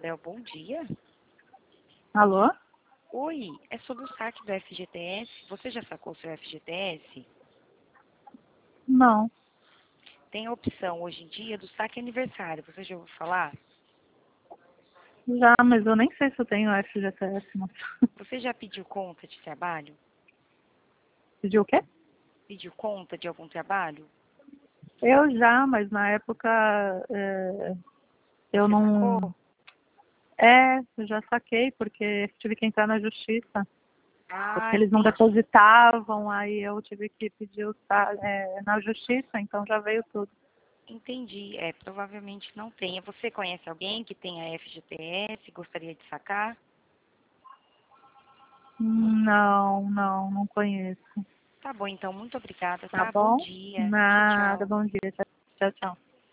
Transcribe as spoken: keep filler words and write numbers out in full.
Isabel, bom dia. Alô? Oi, é sobre o saque do F G T S. Você já sacou seu F G T S? Não. Tem a opção hoje em dia do saque aniversário. Você já ouviu falar? Já, mas eu nem sei se eu tenho F G T S, moça. Você já pediu conta de trabalho? Pediu o quê? Pediu conta de algum trabalho? Eu já, mas na época é, eu Você não... sacou? É, eu já saquei, porque tive que entrar na justiça. Ah, Porque eles não entendi. depositavam, aí eu tive que pedir o sa- é, na justiça, então já veio tudo. Entendi. É, provavelmente não tenha. Você conhece alguém que tenha F G T S, gostaria de sacar? Não, não, não conheço. Tá bom, então. Muito obrigada, Tá tá? Bom bom? dia. Tchau, Nada, tchau. bom dia. Tchau, tchau.